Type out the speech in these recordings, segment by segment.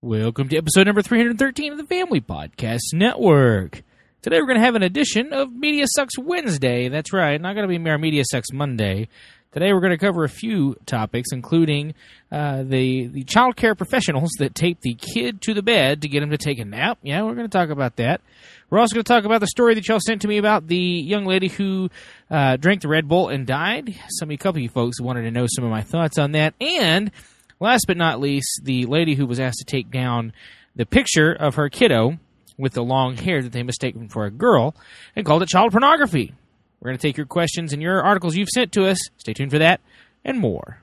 Welcome to episode number 313 of the Family Podcast Network. Today we're going to have an edition of Media Sucks Wednesday. That's right, not going to be our Media Sucks Monday. Today we're going to cover a few topics, including the child care professionals that tape the kid to the bed to get him to take a nap. Yeah, we're going to talk about that. We're also going to talk about the story that y'all sent to me about the young lady who drank the Red Bull and died. A couple of you folks wanted to know some of my thoughts on that. And last but not least, the lady who was asked to take down the picture of her kiddo with the long hair that they mistaken for a girl and called it child pornography. We're going to take your questions and your articles you've sent to us. Stay tuned for that and more.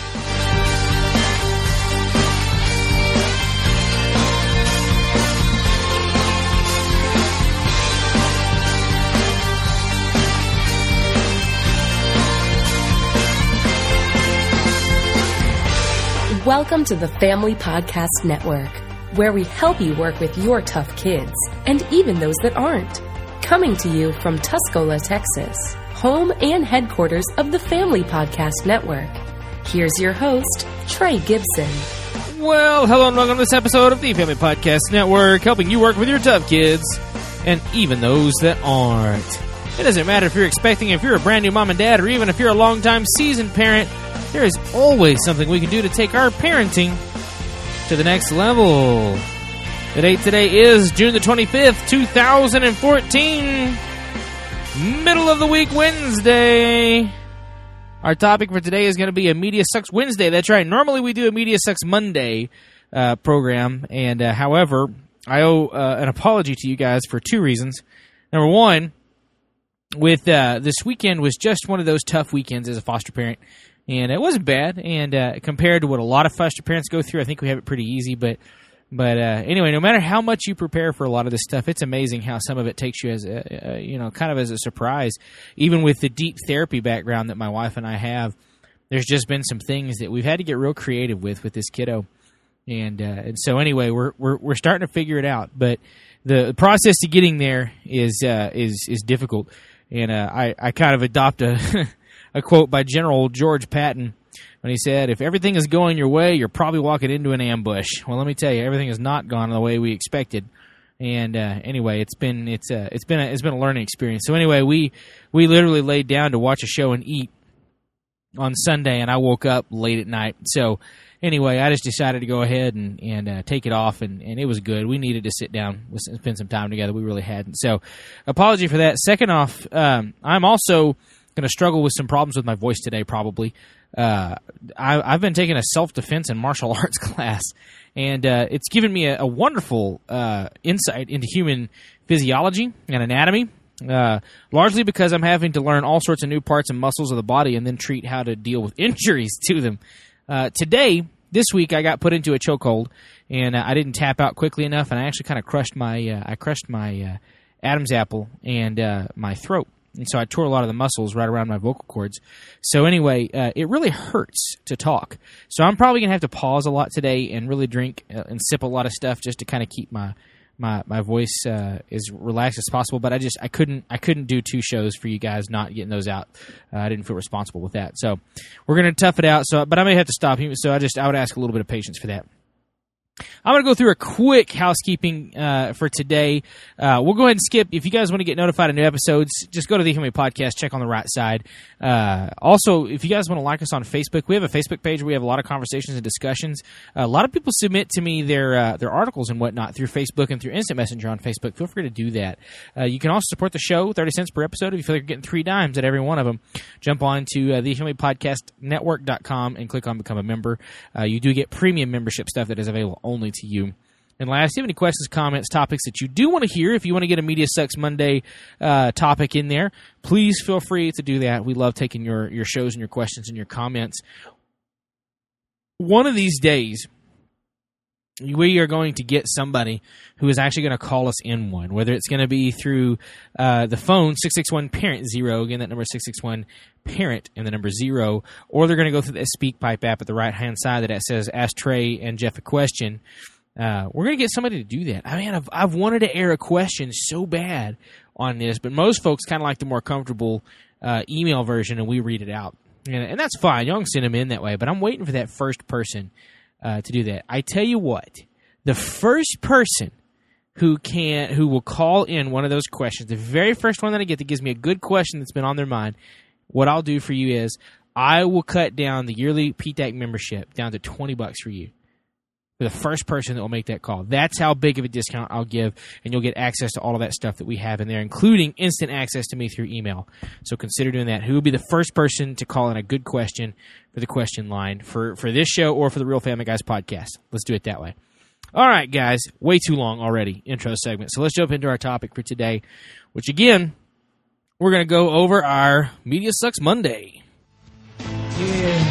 Welcome to the Family Podcast Network, where we help you work with your tough kids, and even those that aren't. Coming to you from Tuscola, Texas, home and headquarters of the Family Podcast Network. Here's your host, Trey Gibson. Well, hello and welcome to this episode of the Family Podcast Network, helping you work with your tough kids, and even those that aren't. It doesn't matter if you're expecting, if you're a brand new mom and dad, or even if you're a long-time seasoned parent, there is always something we can do to take our parenting to the next level. The date today is June the 25th, 2014. Middle of the week Wednesday. Our topic for today is going to be a Media Sucks Wednesday. That's right. Normally we do a Media Sucks Monday program. And however, I owe an apology to you guys for two reasons. Number one, with this weekend was just one of those tough weekends as a foster parent. And it wasn't bad, and compared to what a lot of foster parents go through, I think we have it pretty easy. But anyway, no matter how much you prepare for a lot of this stuff, it's amazing how some of it takes you as kind of as a surprise. Even with the deep therapy background that my wife and I have, there's just been some things that we've had to get real creative with this kiddo. And so anyway, we're starting to figure it out. But the process to getting there is difficult. And I kind of adopt a quote by General George Patton when he said, "If everything is going your way, you're probably walking into an ambush." Well, let me tell you, everything has not gone the way we expected. And anyway, it's been a learning experience. So anyway, we literally laid down to watch a show and eat on Sunday, and I woke up late at night. So anyway, I just decided to go ahead and take it off, and it was good. We needed to sit down, spend some time together. We really hadn't. So apology for that. Second off, I'm also going to struggle with some problems with my voice today, probably. I've been taking a self-defense and martial arts class, and it's given me a wonderful insight into human physiology and anatomy, largely because I'm having to learn all sorts of new parts and muscles of the body and then treat how to deal with injuries to them. This week, I got put into a chokehold, and I didn't tap out quickly enough, and I actually kind of crushed my Adam's apple and my throat. And so I tore a lot of the muscles right around my vocal cords. So anyway, it really hurts to talk. So I'm probably going to have to pause a lot today and really drink and sip a lot of stuff just to kind of keep my voice as relaxed as possible. But I couldn't do two shows for you guys not getting those out. I didn't feel responsible with that. So we're going to tough it out. But I may have to stop. So I would ask a little bit of patience for that. I'm going to go through a quick housekeeping for today. We'll go ahead and skip. If you guys want to get notified of new episodes, just go to the Family Podcast, check on the right side. Also, if you guys want to like us on Facebook, we have a Facebook page where we have a lot of conversations and discussions. A lot of people submit to me their articles and whatnot through Facebook and through Instant Messenger on Facebook. Feel free to do that. You can also support the show, 30 cents per episode. If you feel like you're getting 3 dimes at every one of them, jump on to thefamilypodcastnetwork.com and click on Become a Member. You do get premium membership stuff that is available only to you. And last, if you have any questions, comments, topics that you do want to hear, if you want to get a Media Sucks Monday topic in there, please feel free to do that. We love taking your shows and your questions and your comments. One of these days, we are going to get somebody who is actually going to call us in one, whether it's going to be through the phone, 661-PARENT-0, again, that number is 661-PARENT and the number 0, or they're going to go through the SpeakPipe app at the right-hand side that says Ask Trey and Jeff a Question. We're going to get somebody to do that. I mean, I've wanted to air a question so bad on this, but most folks kind of like the more comfortable email version, and we read it out. And that's fine. Y'all can send them in that way, but I'm waiting for that first person to do that. I tell you what, the first person who will call in one of those questions, the very first one that I get that gives me a good question that's been on their mind, what I'll do for you is I will cut down the yearly PTAC membership down to $20 for you. For the first person that will make that call. That's how big of a discount I'll give, and you'll get access to all of that stuff that we have in there, including instant access to me through email. So consider doing that. Who will be the first person to call in a good question for the question line for this show or for the Real Family Guys podcast? Let's do it that way. All right, guys. Way too long already, intro segment. So let's jump into our topic for today, which, again, we're going to go over our Media Sucks Monday. Yeah.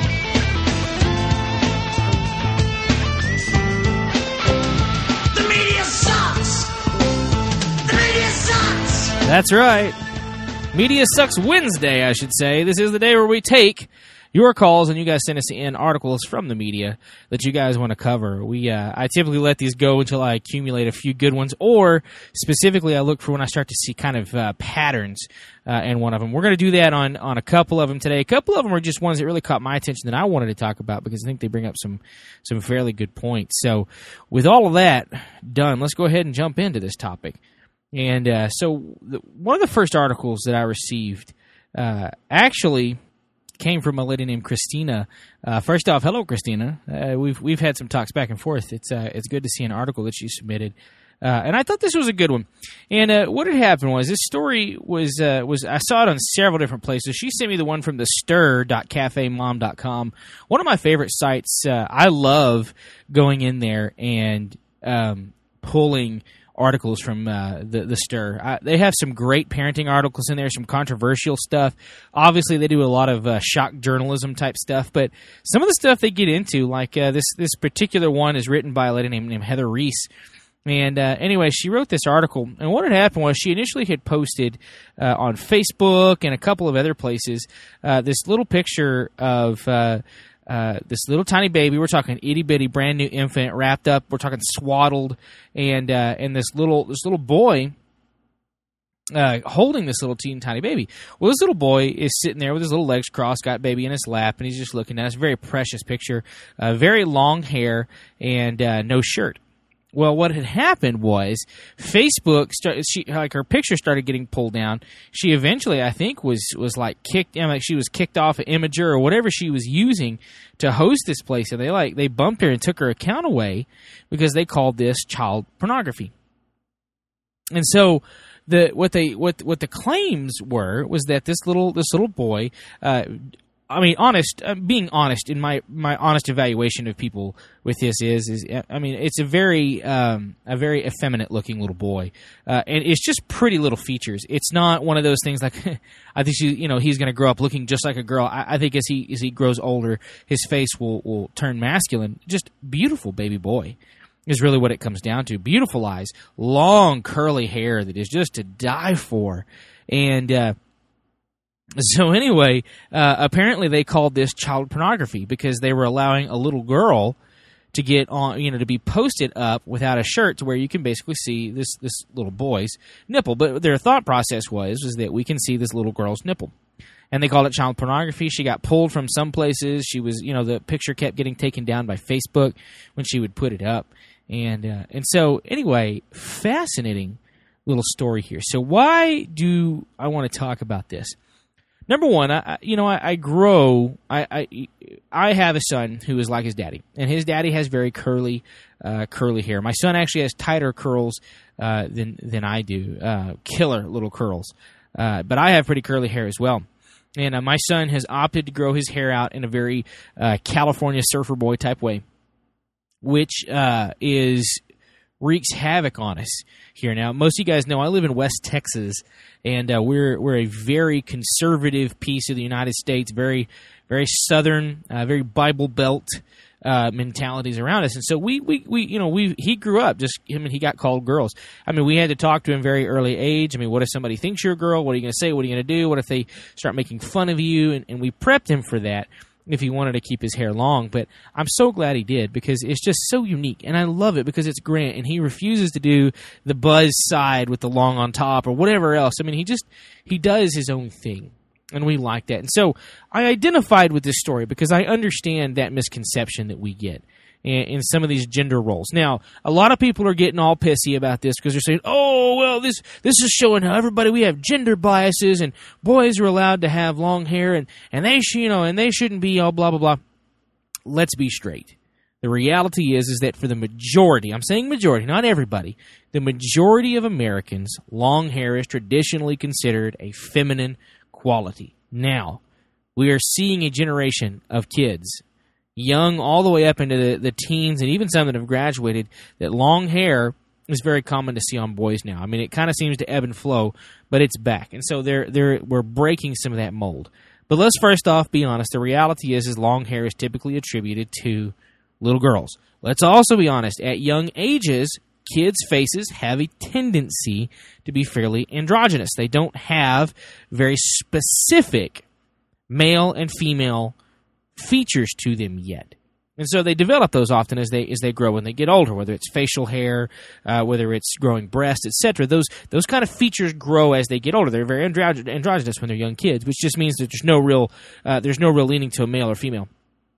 That's right. Media Sucks Wednesday, I should say. This is the day where we take your calls and you guys send us in articles from the media that you guys want to cover. I typically let these go until I accumulate a few good ones, or specifically I look for when I start to see kind of patterns in one of them. We're going to do that on a couple of them today. A couple of them are just ones that really caught my attention that I wanted to talk about because I think they bring up some fairly good points. So with all of that done, let's go ahead and jump into this topic. And one of the first articles that I received actually came from a lady named Christina. First off, hello, Christina. We've had some talks back and forth. It's good to see an article that she submitted, and I thought this was a good one. And what had happened was this story was I saw it on several different places. She sent me the one from the stir.cafemom.com, one of my favorite sites. I love going in there and pulling articles from the Stir. They have some great parenting articles in there, some controversial stuff. Obviously, they do a lot of shock journalism type stuff, but some of the stuff they get into, like this particular one is written by a lady named Heather Reese. And anyway, she wrote this article, and what had happened was she initially had posted on Facebook and a couple of other places this little picture of this little tiny baby. We're talking itty bitty, brand new infant, wrapped up. We're talking swaddled, and this little boy holding this little teeny tiny baby. Well, this little boy is sitting there with his little legs crossed, got baby in his lap, and he's just looking at us. Very precious picture. Very long hair and no shirt. Well, what had happened was Facebook her picture started getting pulled down. She eventually, I think, was like kicked. She was kicked off of Imager or whatever she was using to host this place, and they bumped her and took her account away because they called this child pornography. And so what the claims was that this little boy. Being honest in my honest evaluation of people with this is it's a very effeminate looking little boy, and it's just pretty little features. It's not one of those things like I think he's going to grow up looking just like a girl. I think as he grows older, his face will turn masculine. Just beautiful baby boy is really what it comes down to. Beautiful eyes, long curly hair that is just to die for, and. So anyway, apparently they called this child pornography because they were allowing a little girl to get on, to be posted up without a shirt to where you can basically see this little boy's nipple. But their thought process was that we can see this little girl's nipple. And they called it child pornography. She got pulled from some places. She was, the picture kept getting taken down by Facebook when she would put it up. And so anyway, fascinating little story here. So why do I want to talk about this? Number one, I have a son who is like his daddy, and his daddy has very curly hair. My son actually has tighter curls than I do, killer little curls. But I have pretty curly hair as well. And my son has opted to grow his hair out in a very California surfer boy type way, which wreaks havoc on us here. Now, most of you guys know I live in West Texas, and we're a very conservative piece of the United States, very very southern, very Bible Belt mentalities around us. And so he grew up just he got called girls. We had to talk to him very early age. What if somebody thinks you're a girl? What are you going to say? What are you going to do? What if they start making fun of you? And we prepped him for that if he wanted to keep his hair long. But I'm so glad he did because it's just so unique. And I love it because it's Grant, and he refuses to do the buzz side with the long on top or whatever else. He does his own thing. And we like that. And so I identified with this story because I understand that misconception that we get. in some of these gender roles. Now, a lot of people are getting all pissy about this because they're saying, "Oh, well, this is showing how we have gender biases, and boys are allowed to have long hair, and they shouldn't be all blah blah blah." Let's be straight. The reality is that for the majority, I'm saying majority, not everybody, the majority of Americans, long hair is traditionally considered a feminine quality. Now, we are seeing a generation of kids, young all the way up into the teens and even some that have graduated, that long hair is very common to see on boys now. I mean, it kind of seems to ebb and flow, but it's back. And so we're breaking some of that mold. But let's first off be honest. The reality is long hair is typically attributed to little girls. Let's also be honest. At young ages, kids' faces have a tendency to be fairly androgynous. They don't have very specific male and female features to them yet. And so they develop those often as they grow and they get older, whether it's facial hair, whether it's growing breasts, etc. Those kind of features grow as they get older. They're very androgynous when they're young kids, which just means that there's no real leaning to a male or female.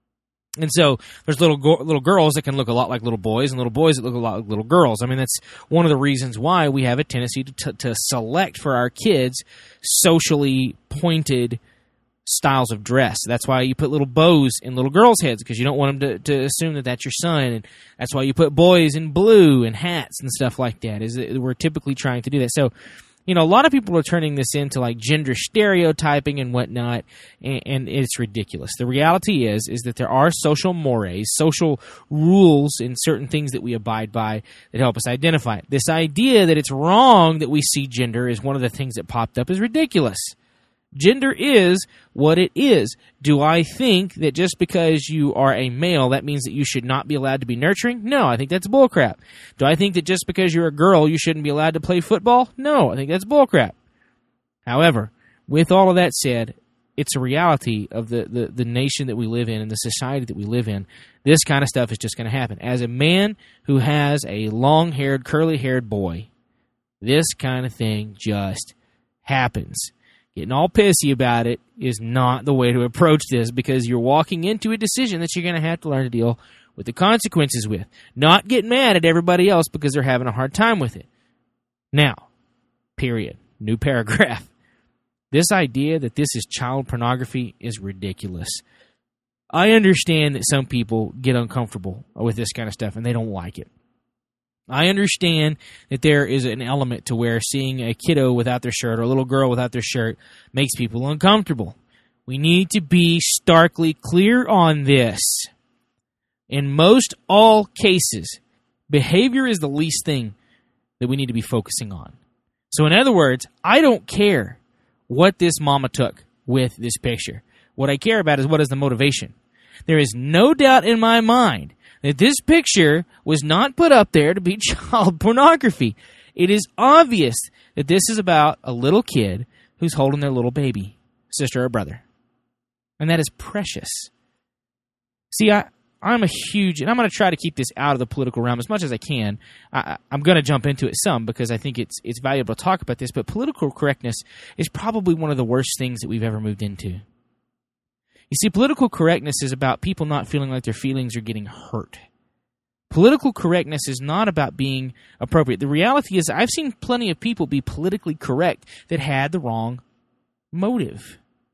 And so there's little girls that can look a lot like little boys, and little boys that look a lot like little girls. I mean, that's one of the reasons why we have a tendency to select for our kids socially pointed styles of dress. That's why you put little bows in little girls' heads, because you don't want them to assume that that's your son. And that's why you put boys in blue and hats and stuff like that. Is that we're typically trying to do that. So, a lot of people are turning this into like gender stereotyping and whatnot, and it's ridiculous. The reality is that there are social mores, social rules, and certain things that we abide by that help us identify it. This idea that it's wrong that we see gender is one of the things that popped up is ridiculous. Gender is what it is. Do I think that just because you are a male, that means that you should not be allowed to be nurturing? No, I think that's bullcrap. Do I think that just because you're a girl, you shouldn't be allowed to play football? No, I think that's bullcrap. However, with all of that said, it's a reality of the nation that we live in and the society that we live in. This kind of stuff is just going to happen. As a man who has a long-haired, curly-haired boy, this kind of thing just happens. Getting all pissy about it is not the way to approach this, because you're walking into a decision that you're going to have to learn to deal with the consequences with. Not get mad at everybody else because they're having a hard time with it. Now, period. New paragraph. This idea that this is child pornography is ridiculous. I understand that some people get uncomfortable with this kind of stuff and they don't like it. I understand that there is an element to where seeing a kiddo without their shirt or a little girl without their shirt makes people uncomfortable. We need to be starkly clear on this. In most all cases, behavior is the least thing that we need to be focusing on. So in other words, I don't care what this mama took with this picture. What I care about is what is the motivation. There is no doubt in my mind that this picture was not put up there to be child pornography. It is obvious that this is about a little kid who's holding their little baby, sister or brother. And that is precious. See, I'm a huge, and I'm going to try to keep this out of the political realm as much as I can. I'm going to jump into it some because I think it's valuable to talk about this, but political correctness is probably one of the worst things that we've ever moved into. You see, political correctness is about people not feeling like their feelings are getting hurt. Political correctness is not about being appropriate. The reality is I've seen plenty of people be politically correct that had the wrong motive.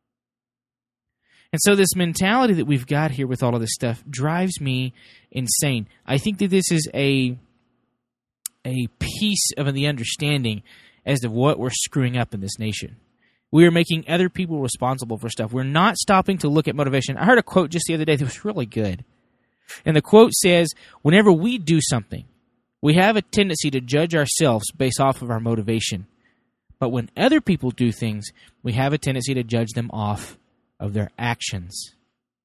And so this mentality that we've got here with all of this stuff drives me insane. I think that this is a piece of the understanding as to what we're screwing up in this nation. We are making other people responsible for stuff. We're not stopping to look at motivation. I heard a quote just the other day that was really good. And the quote says, whenever we do something, we have a tendency to judge ourselves based off of our motivation. But when other people do things, we have a tendency to judge them off of their actions.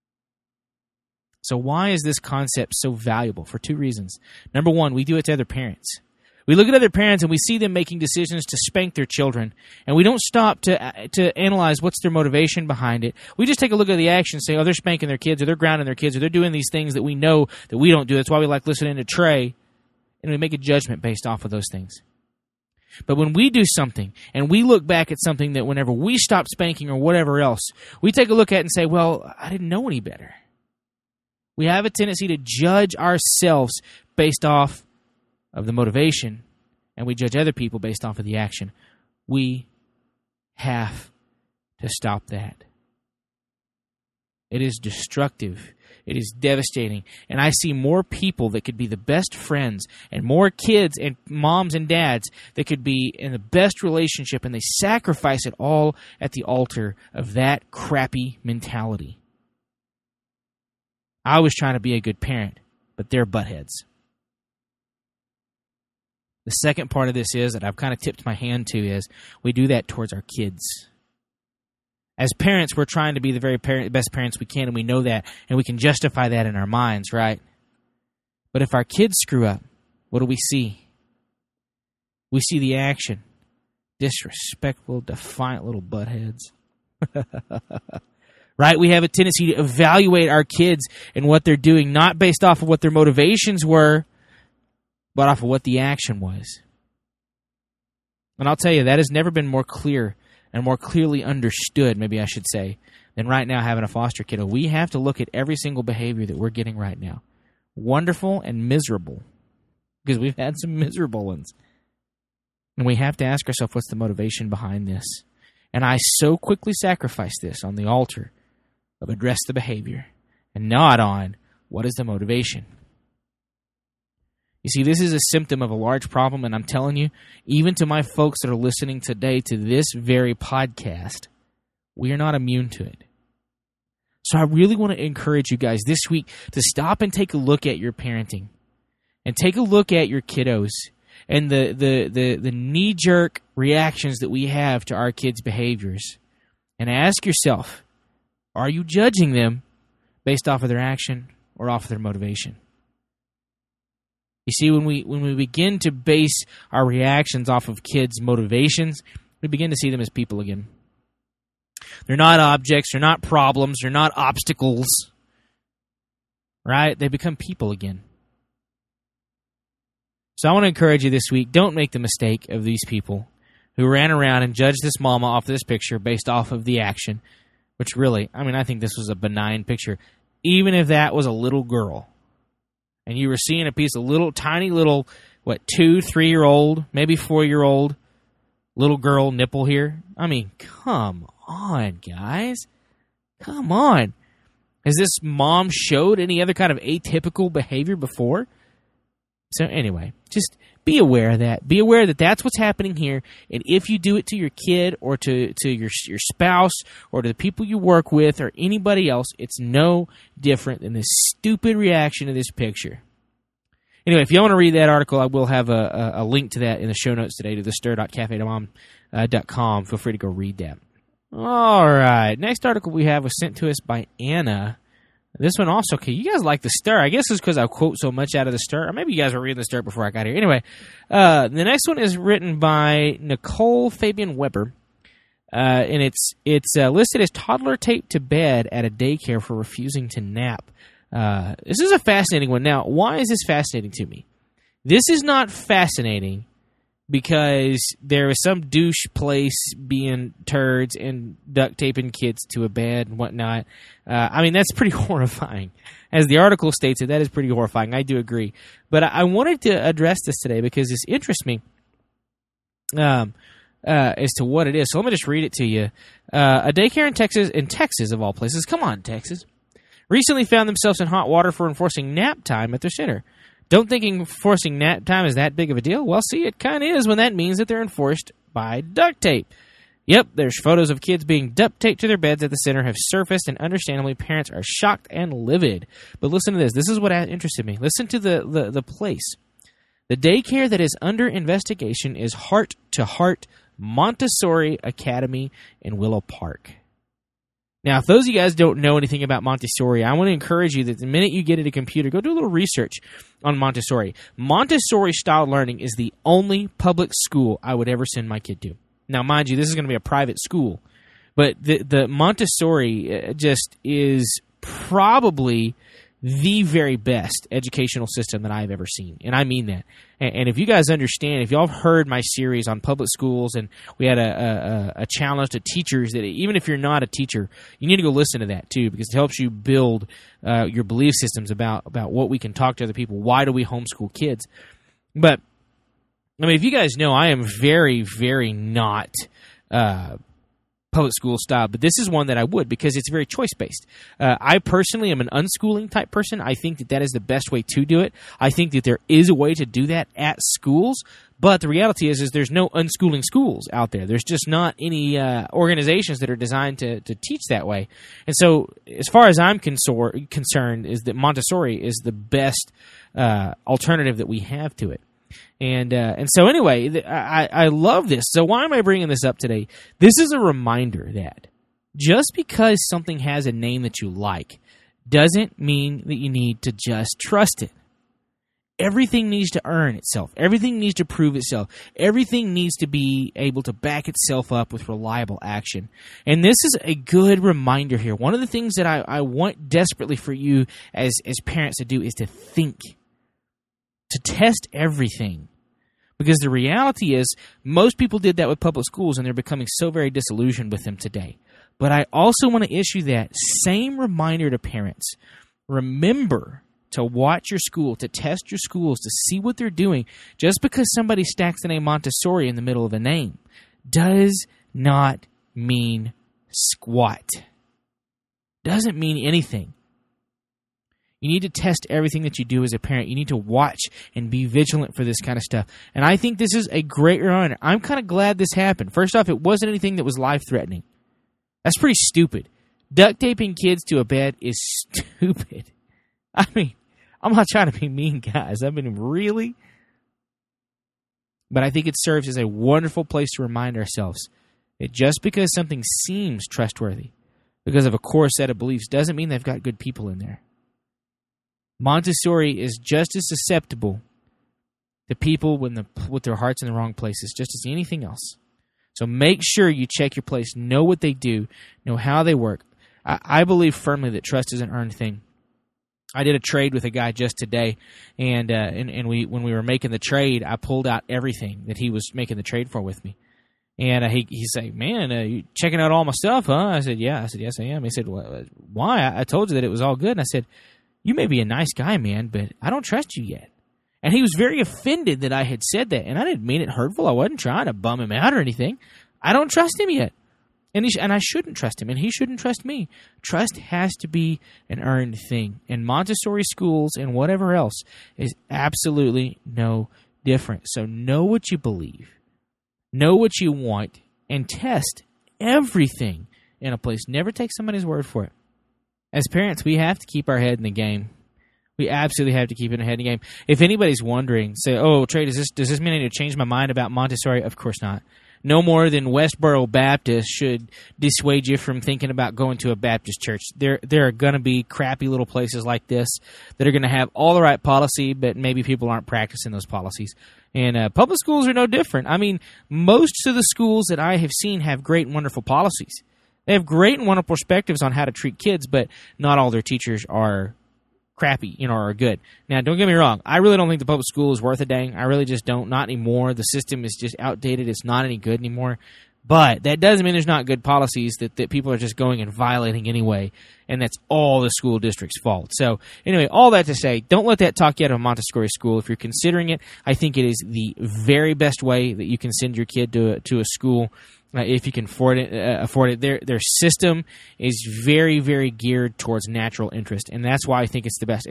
So why is this concept so valuable? For two reasons. Number one, we do it to other parents. We look at other parents and we see them making decisions to spank their children, and we don't stop to analyze what's their motivation behind it. We just take a look at the action and say, oh, they're spanking their kids, or they're grounding their kids, or they're doing these things that we know that we don't do. That's why we like listening to Trey, and we make a judgment based off of those things. But when we do something, and we look back at something that whenever we stop spanking or whatever else, we take a look at it and say, well, I didn't know any better. We have a tendency to judge ourselves based off of the motivation, and we judge other people based off of the action. We have to stop that. It is destructive. It is devastating. And I see more people that could be the best friends and more kids and moms and dads that could be in the best relationship, and they sacrifice it all at the altar of that crappy mentality. I was trying to be a good parent, but they're buttheads. The second part of this is that I've kind of tipped my hand to is we do that towards our kids. As parents, we're trying to be the very best parents we can, and we know that, and we can justify that in our minds, right? But if our kids screw up, what do we see? We see the action. Disrespectful, defiant little buttheads. Right? We have a tendency to evaluate our kids and what they're doing, not based off of what their motivations were, but off of what the action was. And I'll tell you, that has never been more clear and more clearly understood, maybe I should say, than right now having a foster kiddo. We have to look at every single behavior that we're getting right now. Wonderful and miserable. Because we've had some miserable ones. And we have to ask ourselves, what's the motivation behind this? And I so quickly sacrifice this on the altar of address the behavior and not on what is the motivation. You see, this is a symptom of a large problem, and I'm telling you, even to my folks that are listening today to this very podcast, we are not immune to it. So I really want to encourage you guys this week to stop and take a look at your parenting and take a look at your kiddos and the knee-jerk reactions that we have to our kids' behaviors, and ask yourself, are you judging them based off of their action or off of their motivation? You see, when we begin to base our reactions off of kids' motivations, we begin to see them as people again. They're not objects, they're not problems, they're not obstacles, right? They become people again. So I want to encourage you this week, don't make the mistake of these people who ran around and judged this mama off this picture based off of the action, which really, I think this was a benign picture. Even if that was a little girl, and you were seeing a piece of little, tiny little, 2, 3-year-old, maybe 4-year-old little girl nipple here. Come on, guys. Come on. Has this mom showed any other kind of atypical behavior before? So anyway, just be aware of that. Be aware that that's what's happening here. And if you do it to your kid or to your spouse or to the people you work with or anybody else, it's no different than this stupid reaction to this picture. Anyway, if you want to read that article, I will have a link to that in the show notes today to thestir.cafetomom.com. Feel free to go read that. All right. Next article we have was sent to us by Anna. This one also, okay, you guys like The Stir. I guess it's because I quote so much out of The Stir. Or maybe you guys were reading The Stir before I got here. Anyway, the next one is written by Nicole Fabian Weber. And it's listed as toddler taped to bed at a daycare for refusing to nap. This is a fascinating one. Now, why is this fascinating to me? This is not fascinating because there is some douche place being turds and duct taping kids to a bed and whatnot. That's pretty horrifying. As the article states it, that is pretty horrifying. I do agree. But I wanted to address this today because this interests me as to what it is. So let me just read it to you. A daycare in Texas of all places, come on, Texas, recently found themselves in hot water for enforcing nap time at their center. Don't think enforcing nap time is that big of a deal? Well, see, it kind of is when that means that they're enforced by duct tape. Yep, there's photos of kids being duct taped to their beds at the center have surfaced, and understandably, parents are shocked and livid. But listen to this. This is what interested me. Listen to the place. The daycare that is under investigation is Heart to Heart Montessori Academy in Willow Park. Now, if those of you guys don't know anything about Montessori, I want to encourage you that the minute you get at a computer, go do a little research on Montessori. Montessori-style learning is the only public school I would ever send my kid to. Now, mind you, this is going to be a private school, but the Montessori just is probably the very best educational system that I've ever seen. And I mean that. And if you guys understand, if y'all have heard my series on public schools, and we had a challenge to teachers that even if you're not a teacher, you need to go listen to that too, because it helps you build your belief systems about what we can talk to other people. Why do we homeschool kids? But, I mean, if you guys know, I am very, very not public school style, but this is one that I would, because it's very choice-based. I personally am an unschooling type person. I think that is the best way to do it. I think that there is a way to do that at schools, but the reality is there's no unschooling schools out there. There's just not any organizations that are designed to teach that way. And so, as far as I'm concerned, is that Montessori is the best alternative that we have to it. And so anyway, I love this. So why am I bringing this up today? This is a reminder that just because something has a name that you like doesn't mean that you need to just trust it. Everything needs to earn itself. Everything needs to prove itself. Everything needs to be able to back itself up with reliable action. And this is a good reminder here. One of the things that I want desperately for you as parents to do is to think. To test everything. Because the reality is, most people did that with public schools, and they're becoming so very disillusioned with them today. But I also want to issue that same reminder to parents. Remember to watch your school, to test your schools, to see what they're doing. Just because somebody stacks the name Montessori in the middle of a name does not mean squat. Doesn't mean anything. You need to test everything that you do as a parent. You need to watch and be vigilant for this kind of stuff. And I think this is a great reminder. I'm kind of glad this happened. First off, it wasn't anything that was life-threatening. That's pretty stupid. Duct taping kids to a bed is stupid. I mean, I'm not trying to be mean, guys. I mean, really? But I think it serves as a wonderful place to remind ourselves that just because something seems trustworthy, because of a core set of beliefs, doesn't mean they've got good people in there. Montessori is just as susceptible to people with their hearts in the wrong places, just as anything else. So make sure you check your place, know what they do, know how they work. I believe firmly that trust is an earned thing. I did a trade with a guy just today, and when we were making the trade, I pulled out everything that he was making the trade for with me. And he said, "Man, you checking out all my stuff, huh?" I said, "Yeah." I said, "Yes, I am." He said, "Why? I told you that it was all good." And I said, "You may be a nice guy, man, but I don't trust you yet." And he was very offended that I had said that, and I didn't mean it hurtful. I wasn't trying to bum him out or anything. I don't trust him yet, and I shouldn't trust him, and he shouldn't trust me. Trust has to be an earned thing, and Montessori schools and whatever else is absolutely no different. So know what you believe, know what you want, and test everything in a place. Never take somebody's word for it. As parents, we have to keep our head in the game. We absolutely have to keep it ahead in the game. If anybody's wondering, say, "Oh, Trey, does this mean I need to change my mind about Montessori?" Of course not. No more than Westboro Baptist should dissuade you from thinking about going to a Baptist church. There are going to be crappy little places like this that are going to have all the right policy, but maybe people aren't practicing those policies. And public schools are no different. I mean, most of the schools that I have seen have great and wonderful policies. They have great and wonderful perspectives on how to treat kids, but not all their teachers are crappy, or are good. Now, don't get me wrong. I really don't think the public school is worth a dang. I really just don't. Not anymore. The system is just outdated. It's not any good anymore. But that doesn't mean there's not good policies that people are just going and violating anyway, and that's all the school district's fault. So, anyway, all that to say, don't let that talk you out of a Montessori school. If you're considering it, I think it is the very best way that you can send your kid to a school. If you can afford it. Their system is very, very geared towards natural interest, and that's why I think it's the best.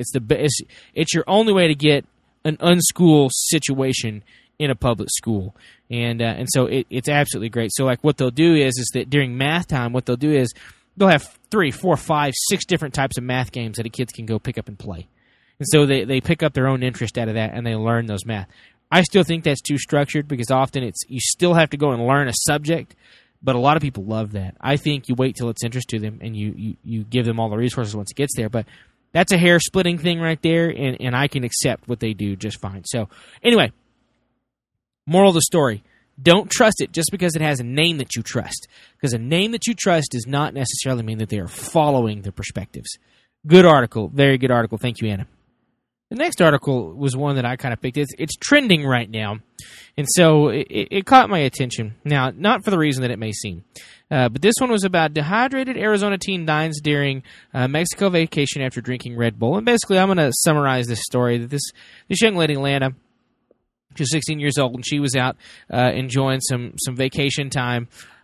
It's your only way to get an unschool situation in a public school, and so it's absolutely great. So, like, what they'll do is that during math time, what they'll do is they'll have 3, 4, 5, 6 different types of math games that the kids can go pick up and play, and so they pick up their own interest out of that, and they learn those math. I still think that's too structured because often you still have to go and learn a subject, but a lot of people love that. I think you wait till it's interest to them and you give them all the resources once it gets there, but that's a hair-splitting thing right there, and I can accept what they do just fine. So, anyway, moral of the story, don't trust it just because it has a name that you trust, because a name that you trust does not necessarily mean that they are following the perspectives. Good article. Very good article. Thank you, Anna. The next article was one that I kind of picked. It's trending right now, and so it caught my attention. Now, not for the reason that it may seem, but this one was about dehydrated Arizona teen dines during Mexico vacation after drinking Red Bull. And basically, I'm going to summarize this story. That this young lady, Lana, she's 16 years old, and she was out enjoying some vacation time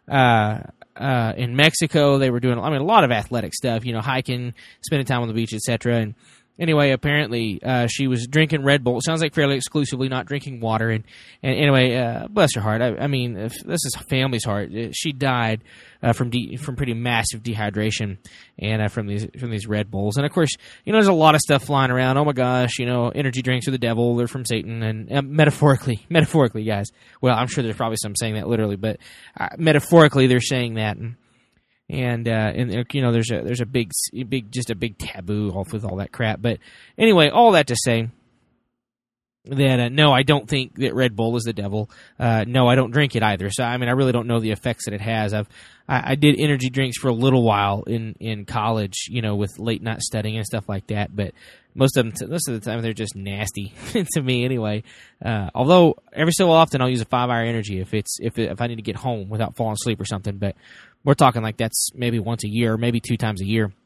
in Mexico. They were doing, a lot of athletic stuff, hiking, spending time on the beach, etc. And anyway, apparently she was drinking Red Bull. It sounds like fairly exclusively, not drinking water. And anyway, bless her heart. I mean, if this is family's heart. She died from pretty massive dehydration and from these Red Bulls. And of course, there's a lot of stuff flying around. Oh my gosh, energy drinks are the devil. They're from Satan. And metaphorically, guys. Well, I'm sure there's probably some saying that literally, but metaphorically, they're saying that. And there's a big taboo off with all that crap. But anyway, all that to say that no, I don't think that Red Bull is the devil. No, I don't drink it either. So I really don't know the effects that it has. I did energy drinks for a little while in college, with late night studying and stuff like that. But most of the time they're just nasty to me anyway. Although every so often I'll use a 5-hour energy if I need to get home without falling asleep or something. But we're talking like that's maybe once a year, maybe 2 times a year.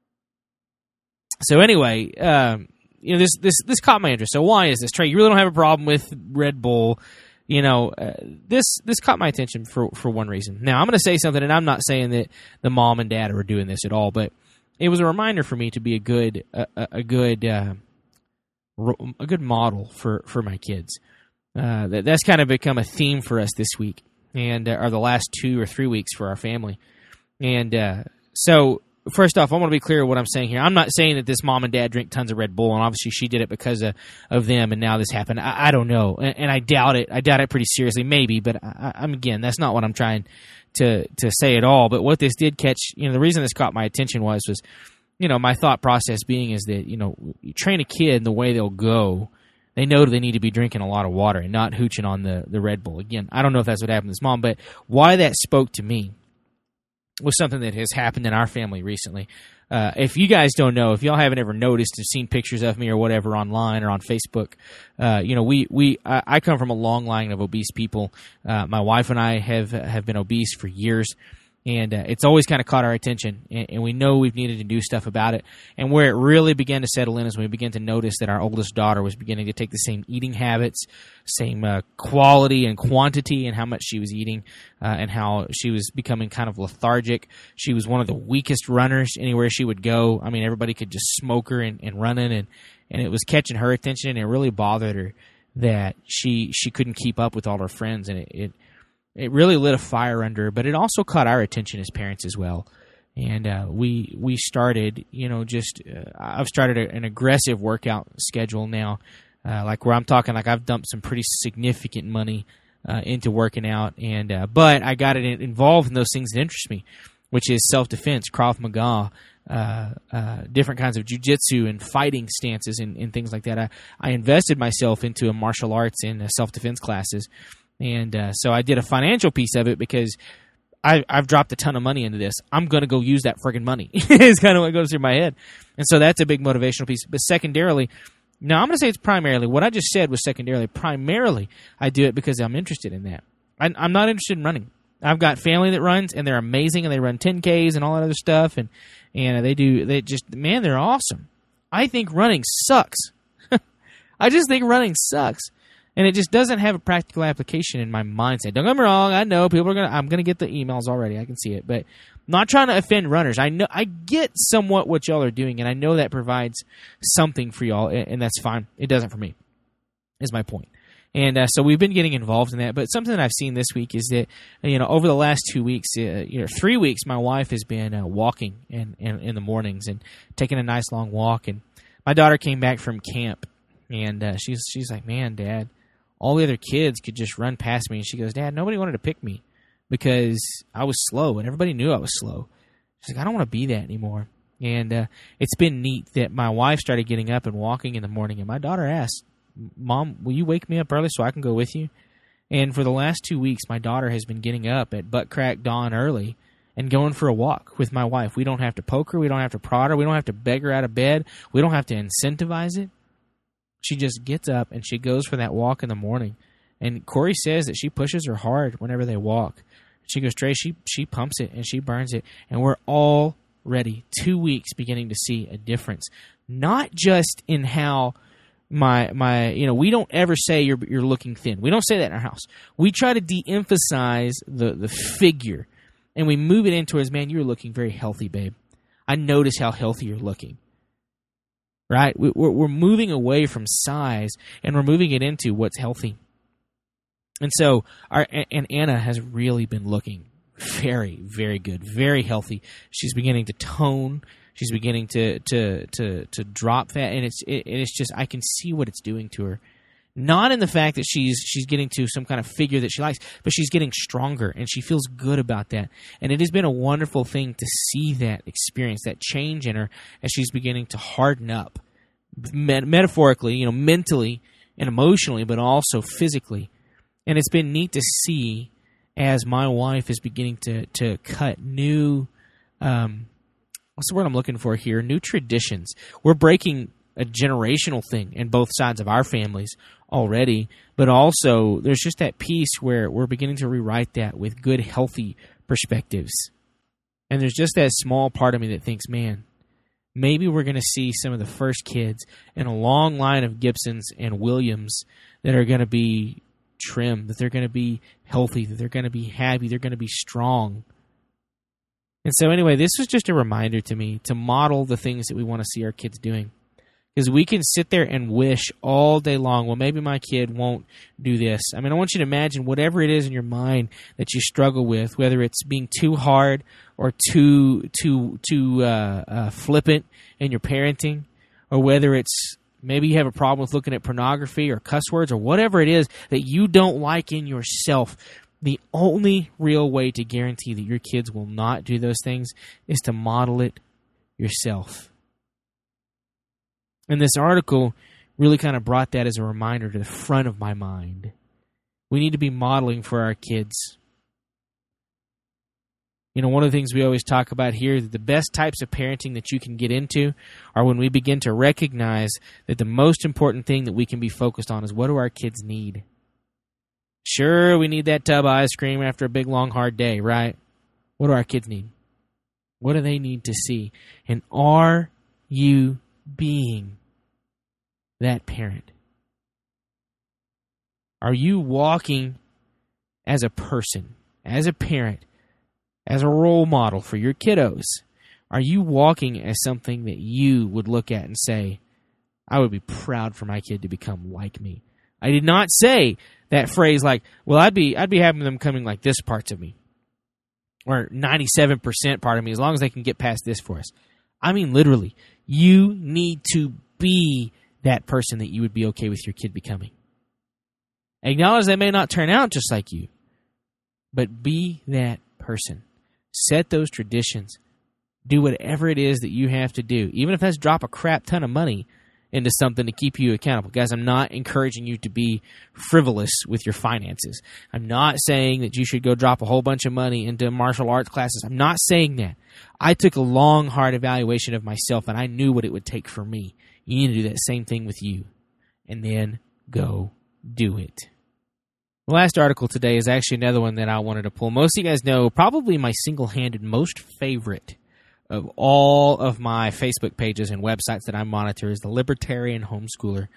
So anyway, this caught my interest. So why is this, Trey? You really don't have a problem with Red Bull? This caught my attention for one reason. Now I'm going to say something, and I'm not saying that the mom and dad are doing this at all, but it was a reminder for me to be a good model for my kids. That's kind of become a theme for us this week. And or the last 2 or 3 weeks for our family. And so, first off, I want to be clear what I'm saying here. I'm not saying that this mom and dad drink tons of Red Bull, and obviously she did it because of them, and now this happened. I don't know, and I doubt it. I doubt it pretty seriously, maybe, but again, that's not what I'm trying to say at all. But what this did catch, the reason this caught my attention was my thought process being is that, you train a kid in the way they'll go. They know they need to be drinking a lot of water and not hooching on the Red Bull. Again, I don't know if that's what happened to this mom, but why that spoke to me was something that has happened in our family recently. If you guys don't know, if y'all haven't ever noticed or seen pictures of me or whatever online or on Facebook, I come from a long line of obese people. My wife and I have been obese for years. And it's always kind of caught our attention, and we know we've needed to do stuff about it. And where it really began to settle in is when we began to notice that our oldest daughter was beginning to take the same eating habits, same quality and quantity, and how much she was eating, and how she was becoming kind of lethargic. She was one of the weakest runners anywhere she would go. Everybody could just smoke her and run in, and it was catching her attention, and it really bothered her that she couldn't keep up with all her friends, and it really lit a fire under her, but it also caught our attention as parents as well. And we started, I've started an aggressive workout schedule now, where I'm talking like I've dumped some pretty significant money into working out. And but I got it involved in those things that interest me, which is self-defense, Krav Maga, different kinds of jiu-jitsu and fighting stances and things like that. I invested myself into a martial arts and self-defense classes. And so I did a financial piece of it because I've dropped a ton of money into this. I'm going to go use that friggin' money. It's kind of what goes through my head. And so that's a big motivational piece. But secondarily, now I'm going to say it's primarily, what I just said was secondarily. Primarily, I do it because I'm interested in that. I'm not interested in running. I've got family that runs, and they're amazing, and they run 10Ks and all that other stuff. And they're awesome. I think running sucks. I just think running sucks. And it just doesn't have a practical application in my mindset. Don't get me wrong. I know people I'm going to get the emails already. I can see it. But I'm not trying to offend runners. I know I get somewhat what y'all are doing, and I know that provides something for y'all, and that's fine. It doesn't for me, is my point. And so we've been getting involved in that. But something that I've seen this week is that, over the last 2 weeks, 3 weeks, my wife has been walking in the mornings and taking a nice long walk. And my daughter came back from camp, and she's like, man, Dad, all the other kids could just run past me. And she goes, Dad, nobody wanted to pick me because I was slow, and everybody knew I was slow. She's like, I don't want to be that anymore. And it's been neat that my wife started getting up and walking in the morning, and my daughter asked, Mom, will you wake me up early so I can go with you? And for the last 2 weeks, my daughter has been getting up at butt crack dawn early and going for a walk with my wife. We don't have to poke her. We don't have to prod her. We don't have to beg her out of bed. We don't have to incentivize it. She just gets up and she goes for that walk in the morning. And Corey says that she pushes her hard whenever they walk. She goes, Trey, she pumps it and she burns it. And we're already 2 weeks beginning to see a difference. Not just in how my we don't ever say you're looking thin. We don't say that in our house. We try to de-emphasize the figure, and we move it into as, man, you're looking very healthy, babe. I notice how healthy you're looking. Right? We're moving away from size, and we're moving it into what's healthy. And so, Anna has really been looking very, very good, very healthy. She's beginning to tone. She's beginning to drop fat, and it's just, I can see what it's doing to her. Not in the fact that she's getting to some kind of figure that she likes, but she's getting stronger, and she feels good about that. And it has been a wonderful thing to see that experience, that change in her as she's beginning to harden up, metaphorically, mentally and emotionally, but also physically. And it's been neat to see as my wife is beginning to cut new, what's the word I'm looking for here? New traditions. We're breaking a generational thing in both sides of our families already, but also there's just that piece where we're beginning to rewrite that with good, healthy perspectives. And there's just that small part of me that thinks, man, maybe we're going to see some of the first kids in a long line of Gibsons and Williams that are going to be trim, that they're going to be healthy, that they're going to be happy, they're going to be strong. And so anyway, this was just a reminder to me to model the things that we want to see our kids doing. Because we can sit there and wish all day long, well, maybe my kid won't do this. I mean, I want you to imagine whatever it is in your mind that you struggle with, whether it's being too hard or too flippant in your parenting, or whether it's maybe you have a problem with looking at pornography or cuss words or whatever it is that you don't like in yourself. The only real way to guarantee that your kids will not do those things is to model it yourself. And this article really kind of brought that as a reminder to the front of my mind. We need to be modeling for our kids. One of the things we always talk about here, that the best types of parenting that you can get into are when we begin to recognize that the most important thing that we can be focused on is, what do our kids need? Sure, we need that tub of ice cream after a big, long, hard day, right? What do our kids need? What do they need to see? And are you being that parent? Are you walking as a person, as a parent, as a role model for your kiddos? Are you walking as something that you would look at and say, I would be proud for my kid to become like me? I did not say that phrase like, well, I'd be having them coming like this parts of me, or 97% part of me, as long as they can get past this for us. I mean, literally, you need to be that person that you would be okay with your kid becoming. Acknowledge they may not turn out just like you, but be that person. Set those traditions. Do whatever it is that you have to do, even if that's drop a crap ton of money into something to keep you accountable. Guys, I'm not encouraging you to be frivolous with your finances. I'm not saying that you should go drop a whole bunch of money into martial arts classes. I'm not saying that. I took a long, hard evaluation of myself, and I knew what it would take for me. You need to do that same thing with you, and then go do it. The last article today is actually another one that I wanted to pull. Most of you guys know probably my single-handed most favorite of all of my Facebook pages and websites that I monitor is the Libertarian Homeschooler.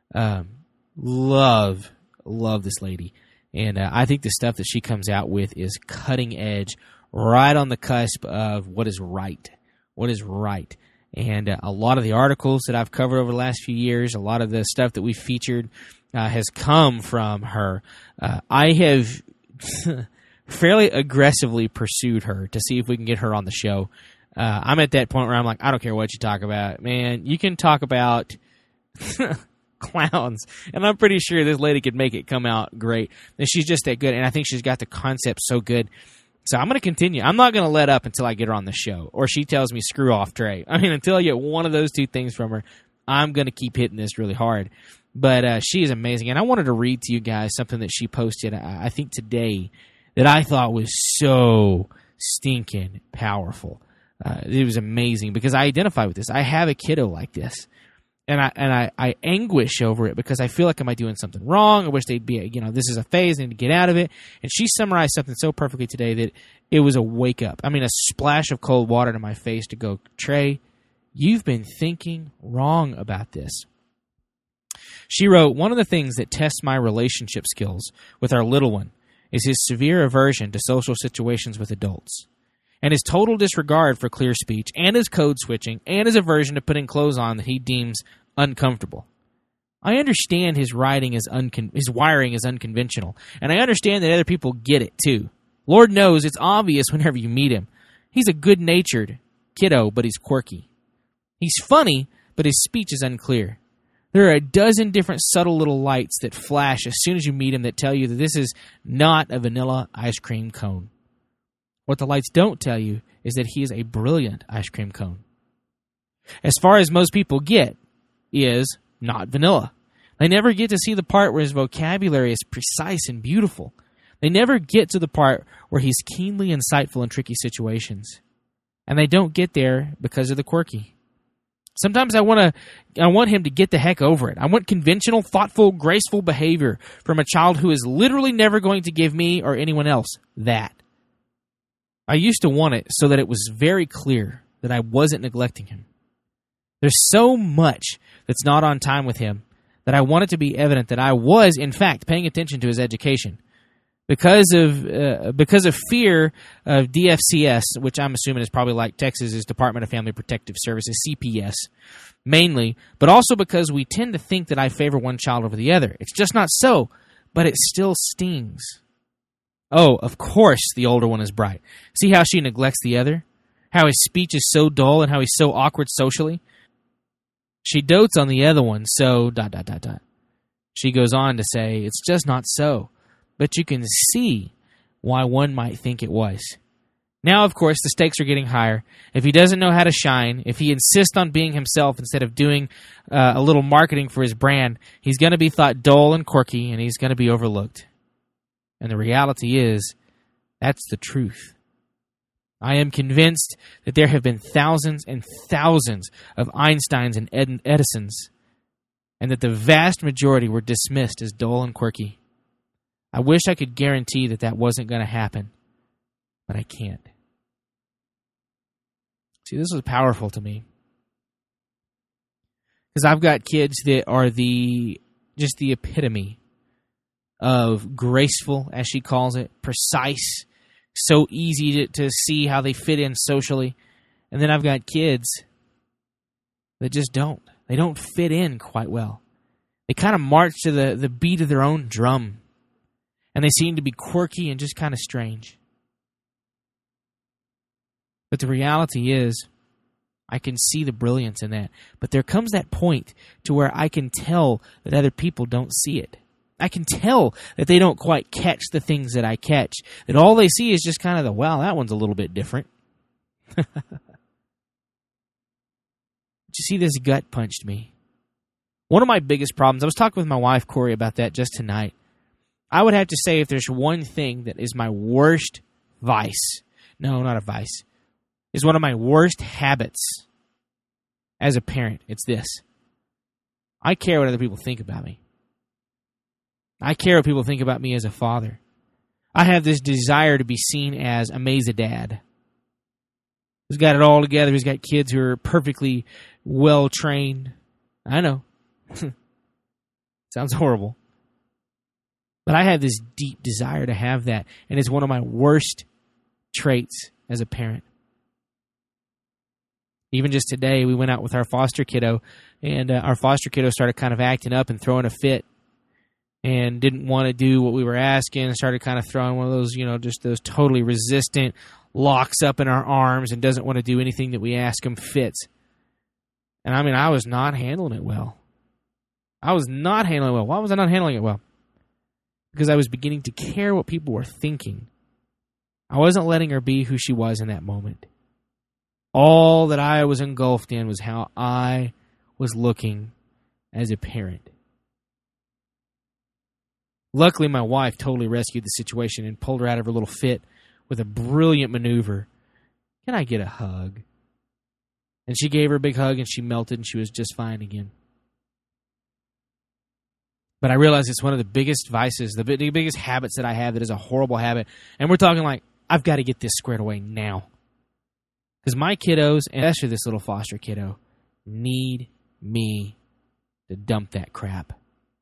Love this lady. And I think the stuff that she comes out with is cutting edge, right on the cusp of what is right. What is right. And a lot of the articles that I've covered over the last few years, a lot of the stuff that we featured has come from her. I have fairly aggressively pursued her to see if we can get her on the show. I'm at that point where I'm like, I don't care what you talk about. Man, you can talk about clowns, and I'm pretty sure this lady could make it come out great. And she's just that good, and I think she's got the concept so good. So I'm going to continue. I'm not going to let up until I get her on the show, or she tells me, screw off, Trey. I mean, until I get one of those two things from her, I'm going to keep hitting this really hard. But she is amazing, and I wanted to read to you guys something that she posted, I think today, that I thought was so stinking powerful. It was amazing because I identify with this. I have a kiddo like this. And I anguish over it because I feel like, am I doing something wrong? I wish they'd be, this is a phase, I need to get out of it. And she summarized something so perfectly today that it was a wake up. I mean, a splash of cold water to my face to go, Trey, you've been thinking wrong about this. She wrote, one of the things that tests my relationship skills with our little one is his severe aversion to social situations with adults, and his total disregard for clear speech, and his code switching, and his aversion to putting clothes on that he deems uncomfortable. I understand his wiring is unconventional, and I understand that other people get it too. Lord knows it's obvious whenever you meet him. He's a good-natured kiddo, but he's quirky. He's funny, but his speech is unclear. There are a dozen different subtle little lights that flash as soon as you meet him that tell you that this is not a vanilla ice cream cone. What the lights don't tell you is that he is a brilliant ice cream cone. As far as most people get is not vanilla. They never get to see the part where his vocabulary is precise and beautiful. They never get to the part where he's keenly insightful in tricky situations. And they don't get there because of the quirky. Sometimes I want him to get the heck over it. I want conventional, thoughtful, graceful behavior from a child who is literally never going to give me or anyone else that. I used to want it so that it was very clear that I wasn't neglecting him. There's so much that's not on time with him that I want it to be evident that I was, in fact, paying attention to his education. Because of fear of DFCS, which I'm assuming is probably like Texas's Department of Family Protective Services, CPS, mainly, but also because we tend to think that I favor one child over the other. It's just not so, but it still stings. Oh, of course the older one is bright. See how she neglects the other? How his speech is so dull and how he's so awkward socially? She dotes on the other one, so ... She goes on to say, it's just not so. But you can see why one might think it was. Now, of course, the stakes are getting higher. If he doesn't know how to shine, if he insists on being himself instead of doing a little marketing for his brand, he's going to be thought dull and quirky, and he's going to be overlooked. And the reality is, that's the truth. I am convinced that there have been thousands and thousands of Einsteins and Edisons, and that the vast majority were dismissed as dull and quirky. I wish I could guarantee that that wasn't going to happen, but I can't. See, this was powerful to me. Because I've got kids that are just the epitome of graceful, as she calls it, precise, so easy to see how they fit in socially. And then I've got kids that just don't. They don't fit in quite well. They kind of march to the beat of their own drum. And they seem to be quirky and just kind of strange. But the reality is, I can see the brilliance in that. But there comes that point to where I can tell that other people don't see it. I can tell that they don't quite catch the things that I catch. That all they see is just kind of wow, that one's a little bit different. But you see, this gut punched me. One of my biggest problems, I was talking with my wife, Corey, about that just tonight. I would have to say if there's one thing that is my worst vice, no, not a vice, is one of my worst habits as a parent, it's this. I care what other people think about me. I care what people think about me as a father. I have this desire to be seen as amazing dad. He's got it all together. He's got kids who are perfectly well-trained. I know. Sounds horrible. But I have this deep desire to have that, and it's one of my worst traits as a parent. Even just today, we went out with our foster kiddo, and our foster kiddo started kind of acting up and throwing a fit, and didn't want to do what we were asking, and started kind of throwing one of those, just those totally resistant, locks up in our arms, and doesn't want to do anything that we ask him fits. And I was not handling it well. Why was I not handling it well? Because I was beginning to care what people were thinking. I wasn't letting her be who she was in that moment. All that I was engulfed in was how I was looking as a parent. Luckily, my wife totally rescued the situation and pulled her out of her little fit with a brilliant maneuver, "Can I get a hug?" And she gave her a big hug, and she melted, and she was just fine again. But I realize it's one of the biggest vices, the biggest habits that I have that is a horrible habit. And we're talking like, I've got to get this squared away now. Because my kiddos, and especially this little foster kiddo, need me to dump that crap.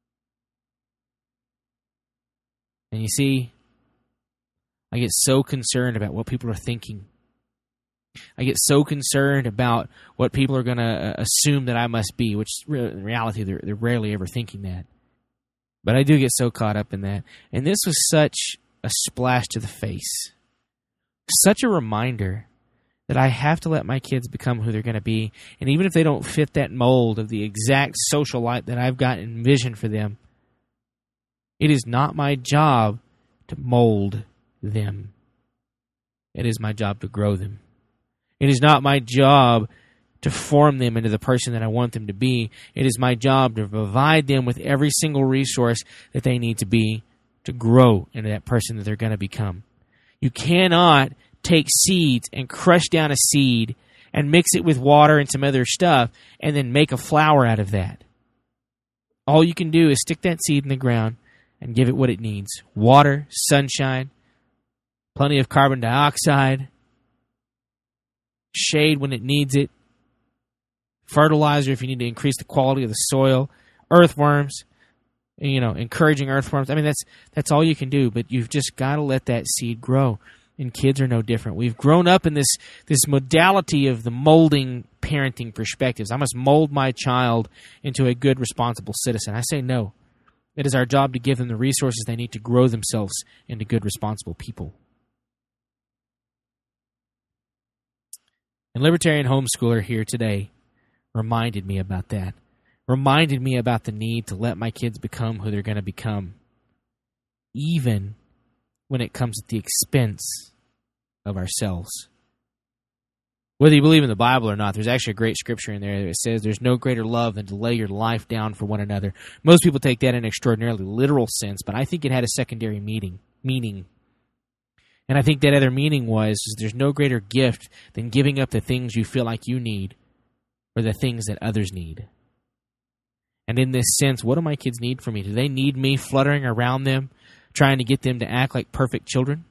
And you see, I get so concerned about what people are thinking. I get so concerned about what people are going to assume that I must be, which in reality, they're rarely ever thinking that. But I do get so caught up in that. And this was such a splash to the face. Such a reminder that I have to let my kids become who they're going to be. And even if they don't fit that mold of the exact social life that I've got envisioned for them, it is not my job to mold them. It is my job to grow them. It is not my job to form them into the person that I want them to be. It is my job to provide them with every single resource that they need to be to grow into that person that they're going to become. You cannot take seeds and crush down a seed and mix it with water and some other stuff and then make a flower out of that. All you can do is stick that seed in the ground and give it what it needs. Water, sunshine, plenty of carbon dioxide, shade when it needs it, fertilizer if you need to increase the quality of the soil, earthworms, encouraging earthworms. I mean, that's all you can do, but you've just got to let that seed grow. And kids are no different. We've grown up in this modality of the molding parenting perspectives. I must mold my child into a good, responsible citizen. I say no. It is our job to give them the resources they need to grow themselves into good, responsible people. And Libertarian Homeschooler here today reminded me about that. Reminded me about the need to let my kids become who they're going to become, even when it comes at the expense of ourselves. Whether you believe in the Bible or not, there's actually a great scripture in there that says there's no greater love than to lay your life down for one another. Most people take that in an extraordinarily literal sense, but I think it had a secondary meaning. And I think that other meaning was there's no greater gift than giving up the things you feel like you need for the things that others need. And in this sense, what do my kids need from me? Do they need me fluttering around them, trying to get them to act like perfect children?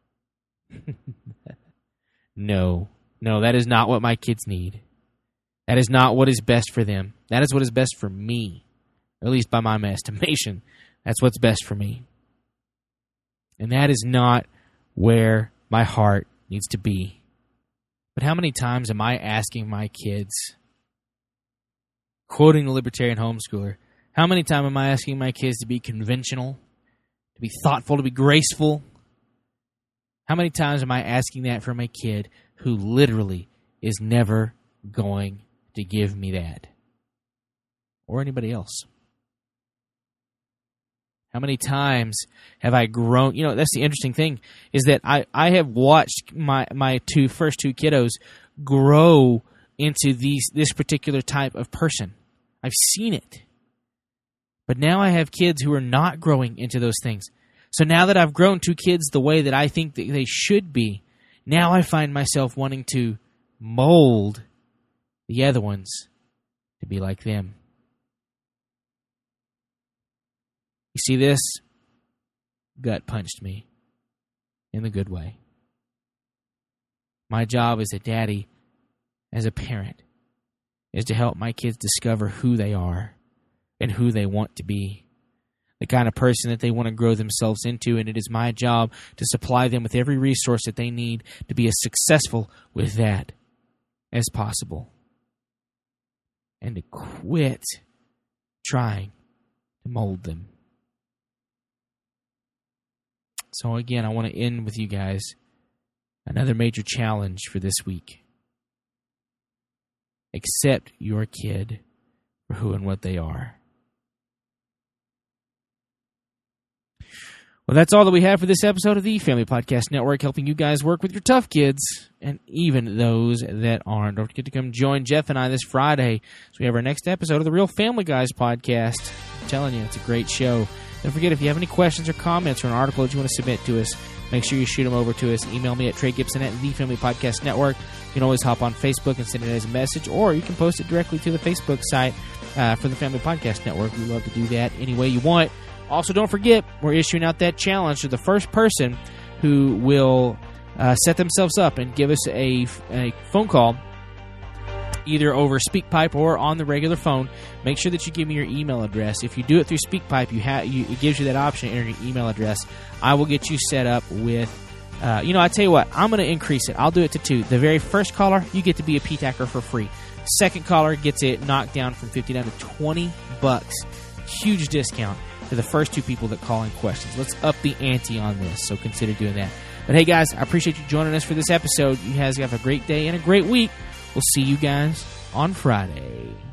No, that is not what my kids need. That is not what is best for them. That is what is best for me, or at least by my estimation. That's what's best for me. And that is not where my heart needs to be. But how many times am I asking my kids, quoting the Libertarian Homeschooler, how many times am I asking my kids to be conventional, to be thoughtful, to be graceful? How many times am I asking that from a kid who literally is never going to give me that? Or anybody else? How many times have I grown? That's the interesting thing, is that I have watched my first two kiddos grow into this particular type of person. I've seen it. But now I have kids who are not growing into those things. So now that I've grown two kids the way that I think that they should be, now I find myself wanting to mold the other ones to be like them. You see this? Gut punched me in the good way. My job as a daddy, as a parent, is to help my kids discover who they are and who they want to be, the kind of person that they want to grow themselves into, and it is my job to supply them with every resource that they need to be as successful with that as possible, and to quit trying to mold them. So again, I want to end with you guys another major challenge for this week. Accept your kid for who and what they are. Well, that's all that we have for this episode of the Family Podcast Network, helping you guys work with your tough kids and even those that aren't. Don't forget to come join Jeff and I this Friday as we have our next episode of the Real Family Guys podcast. I'm telling you, it's a great show. Don't forget, if you have any questions or comments or an article that you want to submit to us, make sure you shoot them over to us. Email me at Trey Gibson at The Family Podcast Network. You can always hop on Facebook and send it as a message, or you can post it directly to the Facebook site for the Family Podcast Network. We love to do that any way you want. Also, don't forget, we're issuing out that challenge to the first person who will set themselves up and give us a phone call, either over SpeakPipe or on the regular phone. Make sure that you give me your email address. If you do it through SpeakPipe, it gives you that option to enter your email address. I will get you set up with, I tell you what, I'm going to increase it. I'll do it to 2. The very first caller, you get to be a PTACer for free. Second caller gets it knocked down from $50 down to $20. Huge discount to the first 2 people that call in questions. Let's up the ante on this, so consider doing that. But hey, guys, I appreciate you joining us for this episode. You guys have a great day and a great week. We'll see you guys on Friday.